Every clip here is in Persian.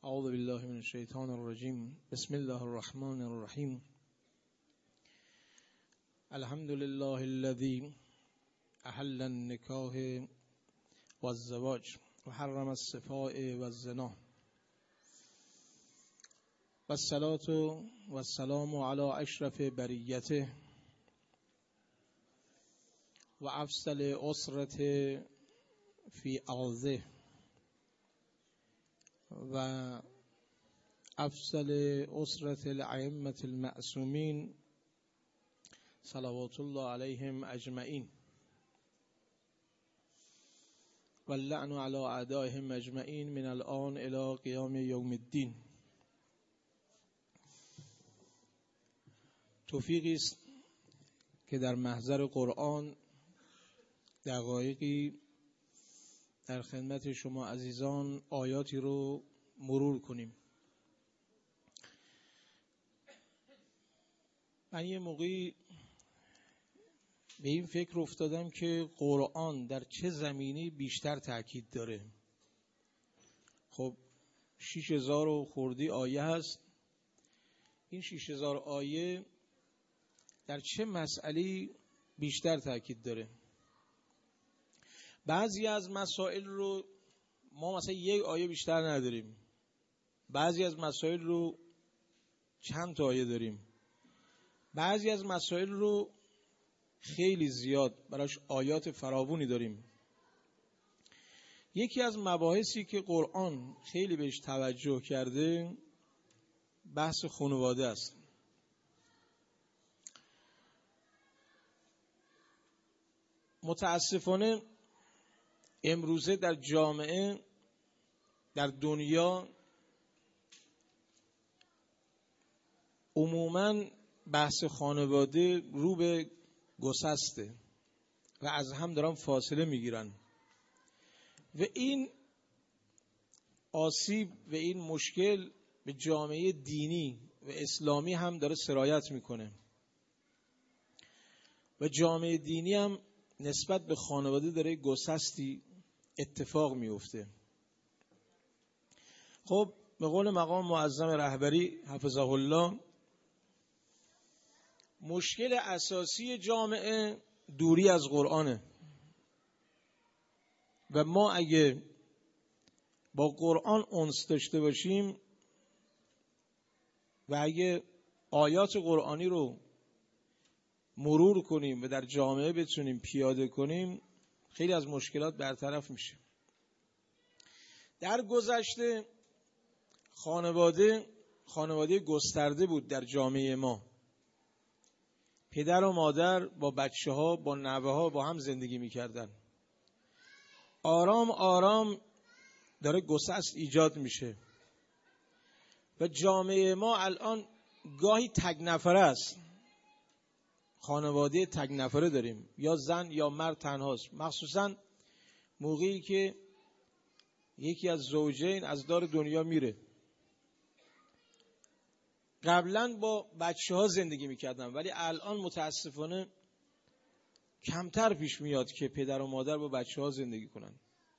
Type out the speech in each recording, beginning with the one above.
اعوذ بالله من الشیطان الرجیم. بسم الله الرحمن الرحیم. الحمد لله الذي احل النکاح والزواج وحرم السفاء والزنا والصلاة والسلام على اشرف بریته و افضل اسرة فی ارضه و افضل اسرة الائمة المعصومین صلوات الله علیهم اجمعین و اللعن علی اعدائهم اجمعین من الان الی قیام یوم الدین. توفیقی است که در محضر قرآن دقایقی در خدمت شما عزیزان آیاتی رو مرور کنیم. من یه موقعی به این فکر افتادم که قرآن در چه زمینی بیشتر تاکید داره. خب 6000 و خوردی آیه هست. این 6000 آیه در چه مسئله‌ای بیشتر تاکید داره؟ بعضی از مسائل رو ما مثلا یک آیه بیشتر نداریم، بعضی از مسائل رو چند تا آیه داریم، بعضی از مسائل رو خیلی زیاد براش آیات فراوانی داریم. یکی از مباحثی که قرآن خیلی بهش توجه کرده بحث خانواده است. متاسفانه امروزه در جامعه، در دنیا عموماً بحث خانواده رو به گسسته و از هم دارن فاصله میگیرن و این آسیب و این مشکل به جامعه دینی و اسلامی هم داره سرایت میکنه و جامعه دینی هم نسبت به خانواده داره گسستی اتفاق میفته. خب به قول مقام معظم رهبری حفظه الله، مشکل اساسی جامعه دوری از قرآنه و ما اگه با قرآن انس داشته باشیم و اگه آیات قرآنی رو مرور کنیم و در جامعه بتونیم پیاده کنیم، خیلی از مشکلات برطرف میشه. در گذشته خانواده گسترده بود در جامعه ما. پدر و مادر با بچه ها، با نوه ها با هم زندگی میکردن. آرام آرام داره گسست ایجاد میشه و جامعه ما الان گاهی تک نفره است. خانواده تک نفره داریم، یا زن یا مرد تنهاست، مخصوصا موقعی که یکی از زوجین از دار دنیا میره. قبلا با بچه ها زندگی میکردن ولی الان متاسفانه کمتر پیش میاد که پدر و مادر با بچه ها زندگی کنن.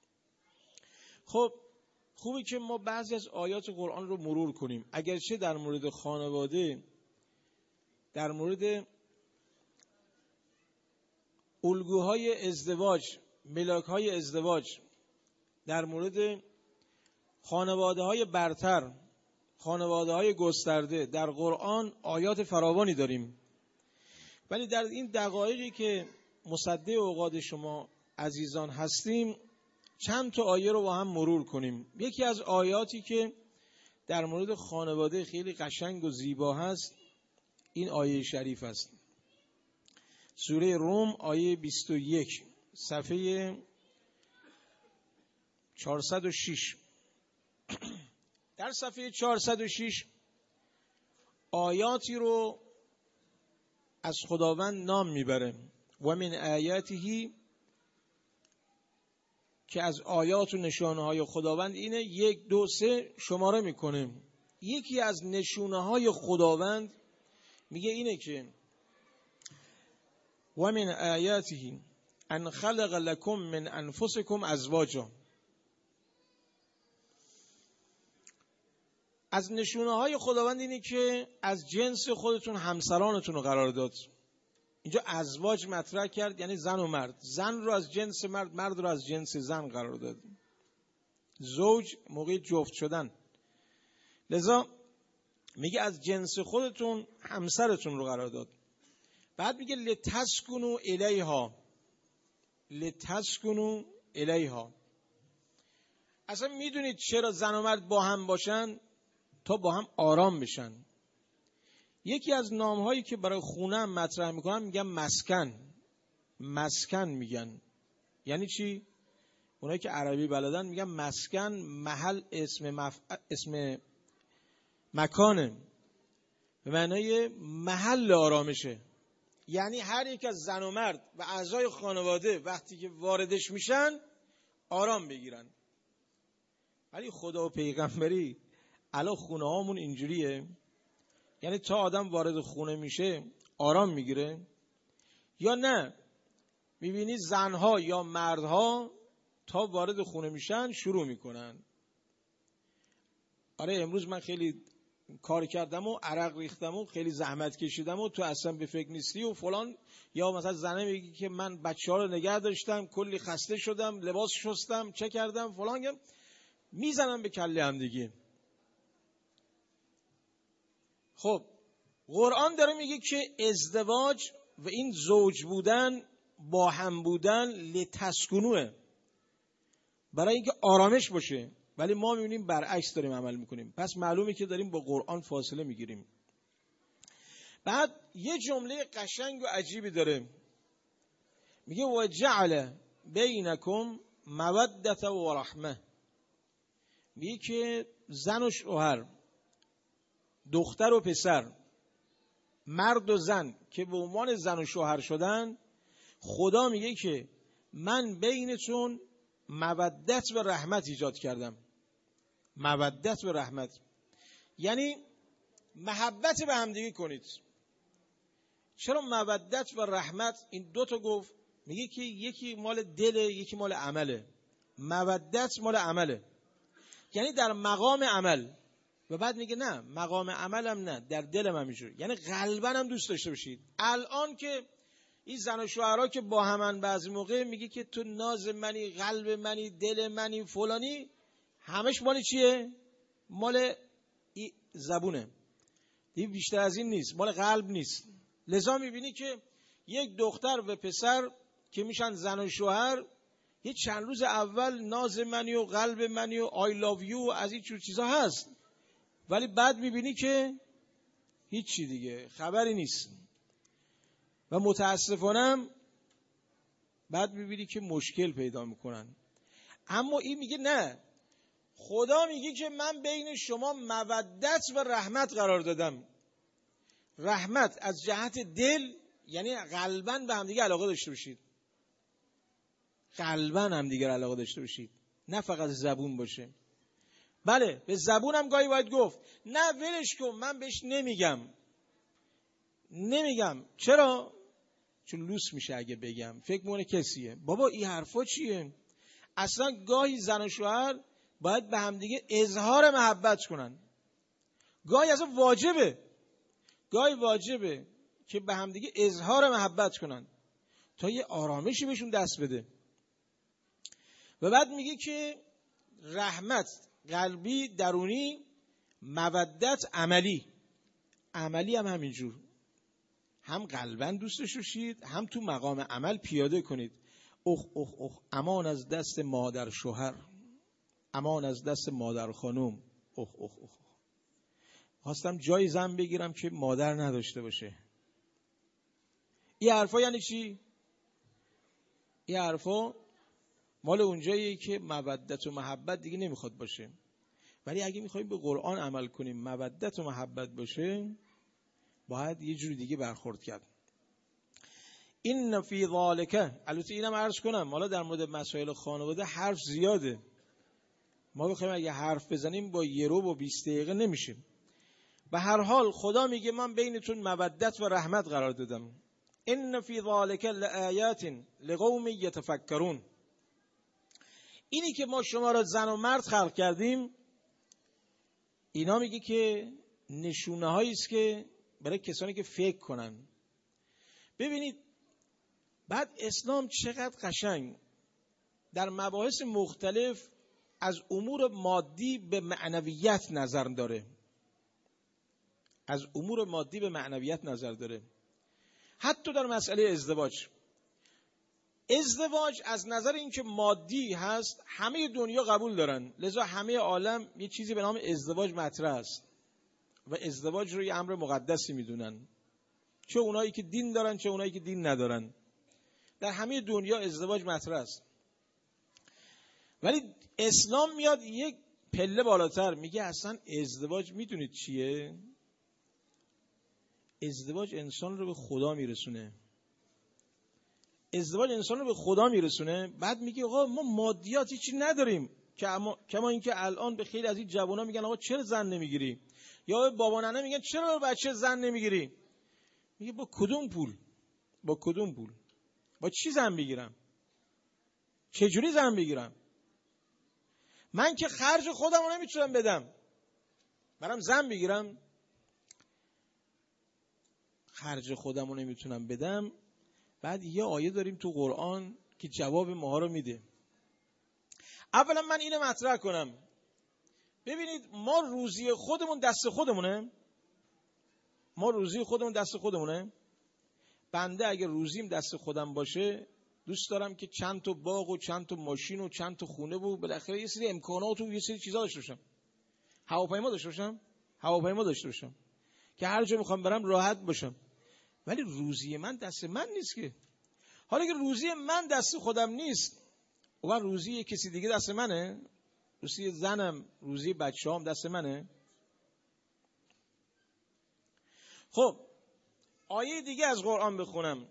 خب خوبه که ما بعضی از آیات قرآن رو مرور کنیم، اگرچه در مورد خانواده، در مورد الگوهای ازدواج، ملاک‌های ازدواج، در مورد خانواده‌های برتر، خانواده‌های گسترده در قرآن آیات فراوانی داریم. ولی در این دقایقی که مصدق اوقات شما عزیزان هستیم چند تا آیه رو با هم مرور کنیم. یکی از آیاتی که در مورد خانواده خیلی قشنگ و زیبا هست این آیه شریف است. سوره روم آیه 21 صفحه 406. در صفحه 406 آیاتی رو از خداوند نام میبره و من آیاته، که از آیات و نشانه های خداوند اینه 1 2 3 شماره میکنه. یکی از نشونه های خداوند میگه اینه که و من آیاته ان خلق لكم من انفسكم ازواجا. از نشونه های خداوند اینه که از جنس خودتون همسرانتون رو قرار داد. اینجا ازواج مطرح کرد، یعنی زن و مرد. زن رو از جنس مرد، مرد رو از جنس زن قرار داد. زوج موقع جفت شدن. لذا میگه از جنس خودتون همسرتون رو قرار داد. بعد میگه لتسکنوا الیها. لتسکنوا الیها. اصلا میدونید چرا زن و مرد با هم باشن؟ تا با هم آرام بشن. یکی از نامهایی که برای خونه هم مطرح میکنن میگن مسکن. مسکن میگن. یعنی چی؟ اونایی که عربی بلدن میگن مسکن محل اسم مکانه، به معنای محل آرامشه. یعنی هر یک از زن و مرد و اعضای خانواده وقتی که واردش میشن آرام بگیرن. ولی خدا و پیغمبری الان خونه هامون اینجوریه، یعنی تا آدم وارد خونه میشه آرام میگیره، یا نه میبینی زنها یا مردها تا وارد خونه میشن شروع میکنن. آره امروز من خیلی کار کردم و عرق ریختم و خیلی زحمت کشیدم و تو اصلا به فکر نیستی و فلان. یا مثلا زنه میگه که من بچه ها رو نگه داشتم، کلی خسته شدم، لباس شستم، چه کردم فلان، میزنم به کله هم دیگه. خب قرآن داره میگه که ازدواج و این زوج بودن، با هم بودن، لتسکنوه، برای اینکه آرامش باشه. ولی ما میبینیم برعکس داریم عمل میکنیم. پس معلومه که داریم با قرآن فاصله میگیریم. بعد یه جمله قشنگ و عجیبی داره، میگه و جعل بینکم مودت و رحمه. میگه که زن و شوهر، دختر و پسر، مرد و زن که به عنوان زن و شوهر شدن، خدا میگه که من بینتون مودت و رحمت ایجاد کردم. مودت و رحمت یعنی محبت به همدیگه کنید. چرا مودت و رحمت این دوتا گفت؟ میگه که یکی مال دله، یکی مال عمله. مودت مال عمله، یعنی در مقام عمل. و بعد میگه نه مقام عملم نه، در دلم هم میشه، یعنی قلبا هم دوست داشته باشید. الان که این زن و شوهرها که با همن بعضی موقع میگه که تو ناز منی، قلب منی، دل منی، فلانی، همش مال چیه؟ مال زبونه دیگه، بیشتر از این نیست، مال قلب نیست. لذا میبینی که یک دختر و پسر که میشن زن و شوهر، یه چند روز اول ناز منی و قلب منی و آی لاو یو از این جور چیزا هست، ولی بعد میبینی که هیچی دیگه خبری نیست. و متاسفانه بعد میبینی که مشکل پیدا میکنن. اما این میگه نه، خدا میگه که من بین شما مودت و رحمت قرار دادم. رحمت از جهت دل، یعنی قلباً به هم دیگه علاقه داشته باشید. قلباً هم دیگه علاقه داشته باشید، نه فقط زبون باشه. بله به زبون هم گاهی باید گفت نه ولش کن من بهش نمیگم. چرا؟ چون لوس میشه اگه بگم، فکر میکنه کسیه. بابا این حرفا چیه؟ اصلا گاهی زن و شوهر باید به همدیگه اظهار محبت کنن. گاهی اصلا واجبه که به همدیگه اظهار محبت کنن تا یه آرامشی بهشون دست بده. و بعد میگه که رحمت قلبی درونی، مودت عملی هم همینجور، هم قلباً دوستش باشید، هم تو مقام عمل پیاده کنید. امان از دست مادر شوهر، امان از دست مادر خانم. خواستم جای زن بگیرم که مادر نداشته باشه. این حرفا یعنی چی؟ این حرفا مال اونجاییه که مودت و محبت دیگه نمیخواد باشه. ولی اگه میخوایم به قرآن عمل کنیم مودت و محبت باشه، باید یه جور دیگه برخورد کرد. این فی ذالک، البته اینم عرض کنم حالا در مورد مسائل خانواده حرف زیاده، ما بخوایم اگه حرف بزنیم با 1 رو و 20 دقیقه نمیشه. به هر حال خدا میگه من بینتون مودت و رحمت قرار دادم. این فی ذالک لآیات لقوم یتفکرون. اینی که ما شما را زن و مرد خلق کردیم، اینا میگه که نشونه هایی است که برای کسانی که فکر کنن. ببینید بعد اسلام چقدر قشنگ در مباحث مختلف از امور مادی به معنویت نظر داره. از امور مادی به معنویت نظر داره. حتی در مسئله ازدواج از نظر اینکه مادی هست همه دنیا قبول دارن، لذا همه عالم یه چیزی به نام ازدواج مطرح است و ازدواج رو یه امر مقدسی میدونن، چه اونایی که دین دارن چه اونایی که دین ندارن. در همه دنیا ازدواج مطرح است. ولی اسلام میاد یک پله بالاتر، میگه اصلا ازدواج میدونید چیه؟ ازدواج انسان رو به خدا میرسونه. ازدواج انسان رو به خدا میرسونه. بعد میگه آقا ما مادیات هیچی نداریم، کما اینکه الان به خیلی از این جوونا میگن آقا چرا زن نمیگیری، یا بابا ننه میگن چرا بچه زن نمیگیری. میگه با کدوم پول؟ با چی زن بگیرم؟ چجوری زن بگیرم؟ من که خرج خودم رو نمیتونم بدم، برام زن بگیرم؟ خرج خودم رو نمیتونم بدم. بعد یه آیه داریم تو قرآن که جواب ماها رو میده. اولا من اینو مطرح کنم، ببینید ما روزی خودمون دست خودمونه. بنده اگه روزیم دست خودم باشه دوست دارم که چند تا باغ و چند تا ماشین و چند تا خونه و بالاخره یه سری امکانات و یه سری چیزا داشته باشم. هواپیما داشته باشم که هر جا میخوام برم راحت باشم. ولی روزی من دست من نیست که. حالا که روزی من دست خودم نیست و روزی کسی دیگه دست منه، روزی زنم، روزی بچه‌هام دست منه. خب آیه دیگه از قرآن بخونم،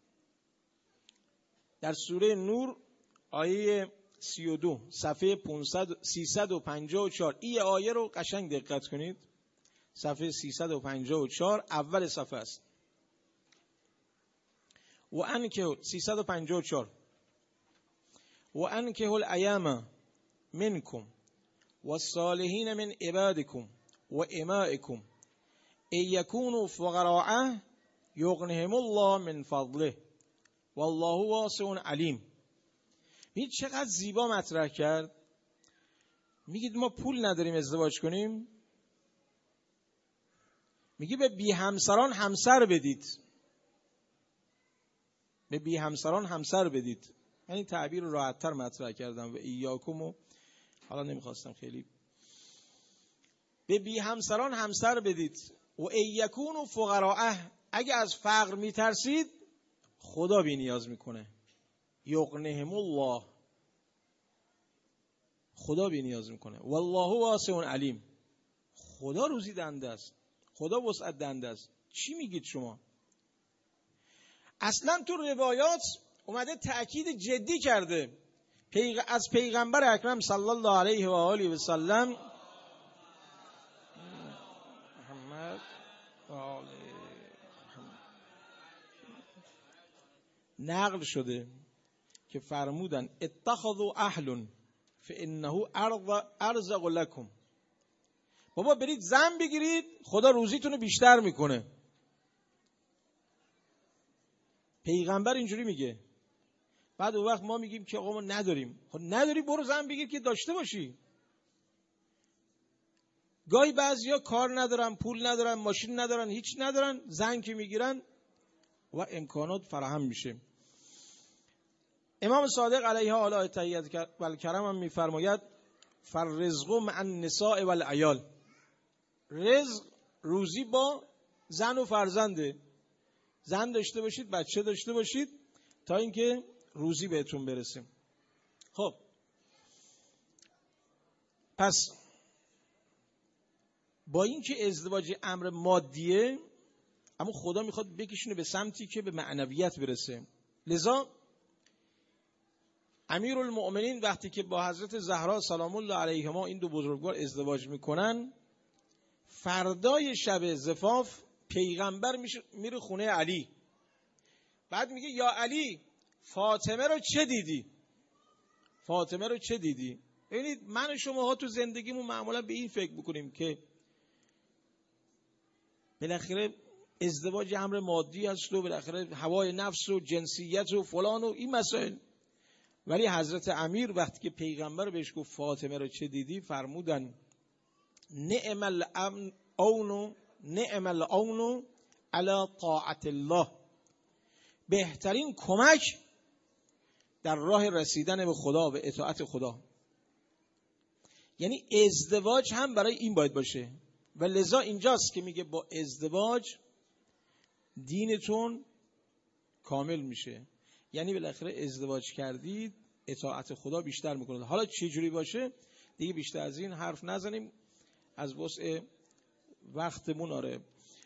در سوره نور آیه 32 صفحه 354. این آیه رو قشنگ دقت کنید. صفحه 354 اول صفحه است. و انکه 354 و انکه الایام منکم و الصالحین من عبادکم و امائکم ای یکونوا فقراء یغنهم الله من فضله والله واسع علیم. میگید چقدر زیبا مطرح کرد. میگید ما پول نداریم ازدواج کنیم، میگی به بی همسران همسر بدید. به بی همسران همسر بدید. من این تعبیر رو راحت‌تر مطرح کردم و ایاکم و حالا نمیخواستم خیلی. به بی همسران همسر بدید و ایکون و فقراء، اگه از فقر میترسید خدا بی نیاز میکنه. یغنهم الله، خدا بی نیاز میکنه. والله واسع علیم، خدا روزی دنده است، خدا وسعت دنده است. چی میگید شما؟ اصلا تو روایات اومده تأکید جدی کرده از پیغمبر اکرم صلی الله علیه و آله و سلم محمد و آل محمد نقل شده که فرمودن اتخذوا اهل فانه ارزق لكم. بابا برید زن بگیرید، خدا روزیتون رو بیشتر میکنه. پیغمبر اینجوری میگه. بعد اون وقت ما میگیم که آقا ما نداریم. خب نداری برو زن بگیر که داشته باشی. گاهی بعضیا کار ندارن، پول ندارن، ماشین ندارن، هیچ ندارن، زن که میگیرن و امکانات فراهم میشه. امام صادق علیه آله التحیت و الکرم هم میفرماید فرزق مع النساء و العیال. رزق روزی با زن و فرزنده. زن داشته باشید، بچه داشته باشید تا اینکه روزی بهتون برسه. خب پس با اینکه ازدواج امر مادیه، اما خدا میخواد بکشونه به سمتی که به معنویت برسه. لذا امیرالمؤمنین وقتی که با حضرت زهرا سلام الله علیهما این دو بزرگوار ازدواج میکنن، فردای شب زفاف پیغمبر میره خونه علی. بعد میگه یا علی فاطمه رو چه دیدی؟ فاطمه رو چه دیدی؟ ببینید من و شماها تو زندگیمون معمولا به این فکر بکنیم که بالاخره ازدواج امر مادی است و بالاخره هوای نفس و جنسیت و فلان و این مسائل. ولی حضرت امیر وقتی که پیغمبر بهش گفت فاطمه رو چه دیدی، فرمودن نعم العون علی طاعت الله، بهترین کمک در راه رسیدن به خدا و اطاعت خدا. یعنی ازدواج هم برای این باید باشه و لذا اینجاست که میگه با ازدواج دینتون کامل میشه. یعنی بالاخره ازدواج کردید اطاعت خدا بیشتر میکنه. حالا چه جوری باشه دیگه بیشتر از این حرف نزنیم از وسع وقتمون. آره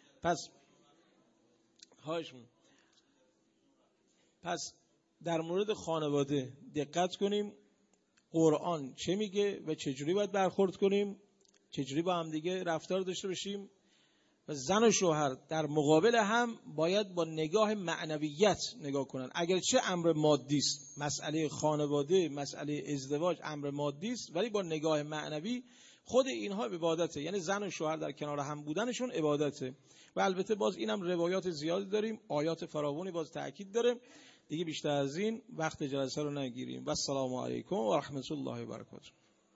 پس در مورد خانواده دقت کنیم قرآن چه میگه و چه جوری باید برخورد کنیم، چه جوری با هم دیگه رفتار داشته باشیم. و زن و شوهر در مقابل هم باید با نگاه معنویت نگاه کنن. اگرچه امر مادی است، مسئله خانواده، مسئله ازدواج امر مادی است، ولی با نگاه معنوی خود اینها عبادته. یعنی زن و شوهر در کنار هم بودنشون عبادته. و البته باز اینم روایات زیادی داریم، آیات فراوانی باز تأکید داره. دیگه بیشتر از این وقت جلسه رو نگیریم. و السلام علیکم و رحمت الله و برکاته.